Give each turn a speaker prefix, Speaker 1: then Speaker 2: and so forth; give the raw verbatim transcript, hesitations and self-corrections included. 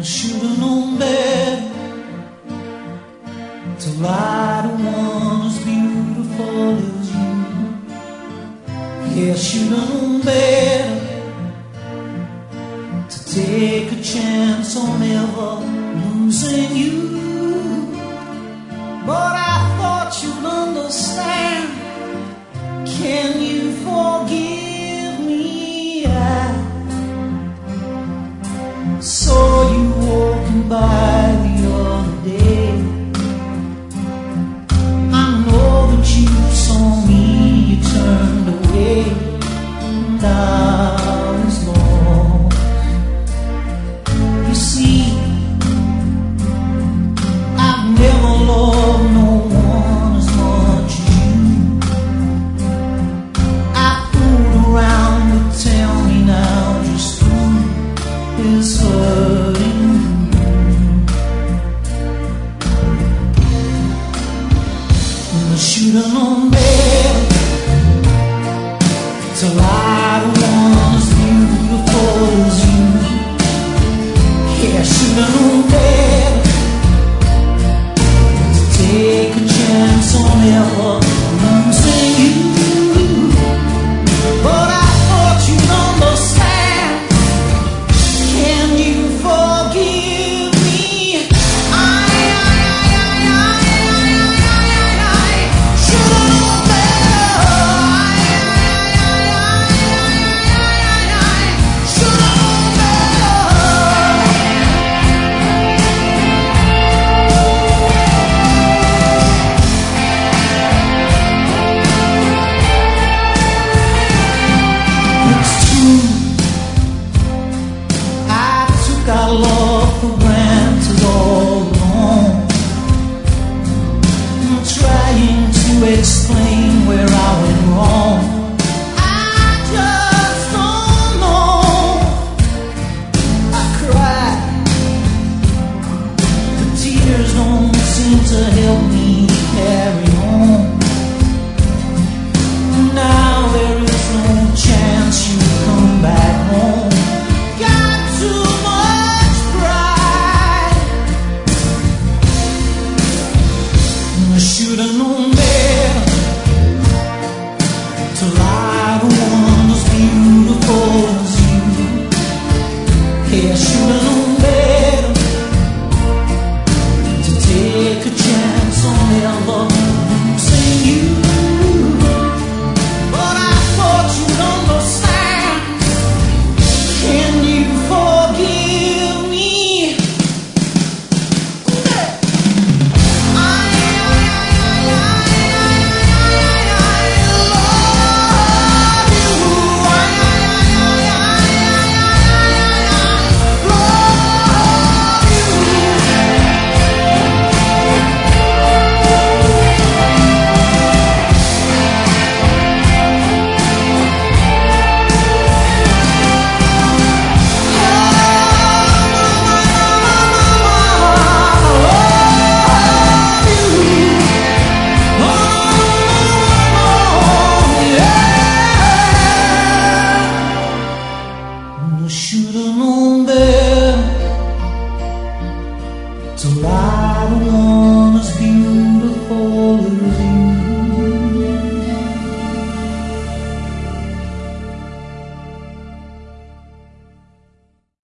Speaker 1: should've known better to lie to one as beautiful as you. Yeah, should've known better to take a chance on ever losing you. But I thought you'd understand. Can you forgive me? I saw you walking by the other day. I know that you saw me, you turned away, and I was lost. You see, I've never loved no one as much as you. I fooled around, but tell me now just who is hurting you. And I should've known better to lie to one as beautiful as you. Yeah, I should've known